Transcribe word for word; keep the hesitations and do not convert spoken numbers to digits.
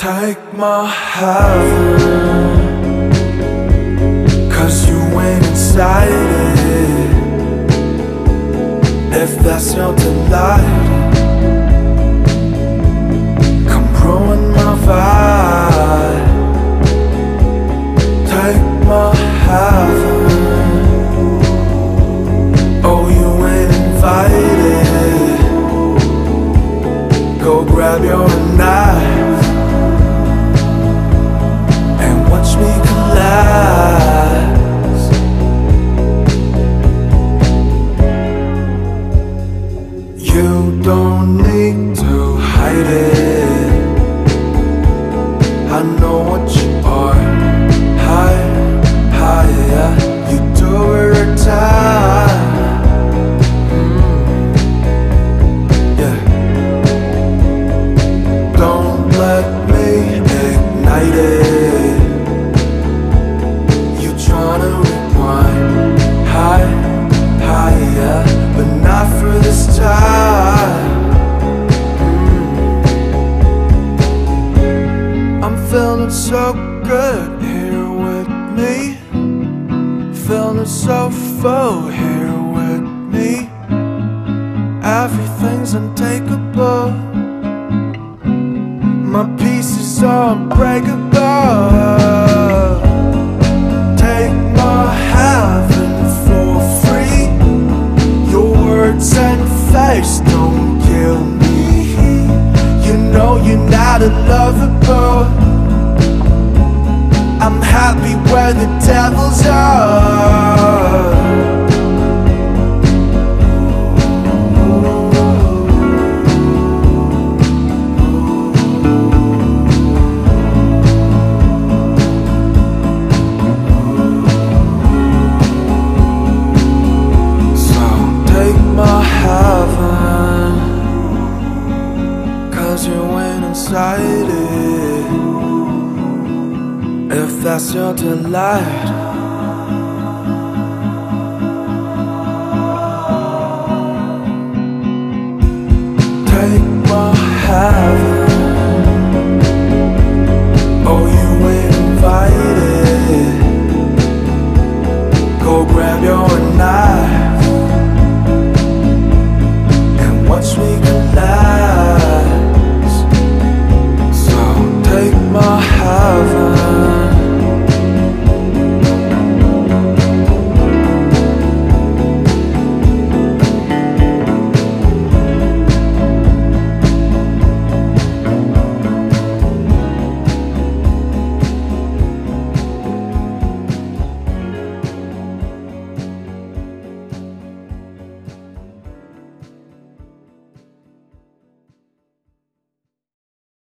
Take my heaven, 'cause you went inside it. If that's your delight, come ruin my vibe. Take my heaven, oh you ain't invited. Go grab your knife and watch me collapse. You don't need to hide it. I know what you are. High, higher. You do it every time. Mm. Yeah. Don't let me ignite it. You tryna rewind. High, higher, but not for this time. Mm. I'm feeling so good here with me. Feeling so full here with me. Everything's untakeable. My pieces are unbreakable. Take my heaven for free. Your words and face don't kill me. You know you're not unlovable. I'm happy where the devils are. So take my heaven, 'cause you went inside it. If that's your delight, take my heaven.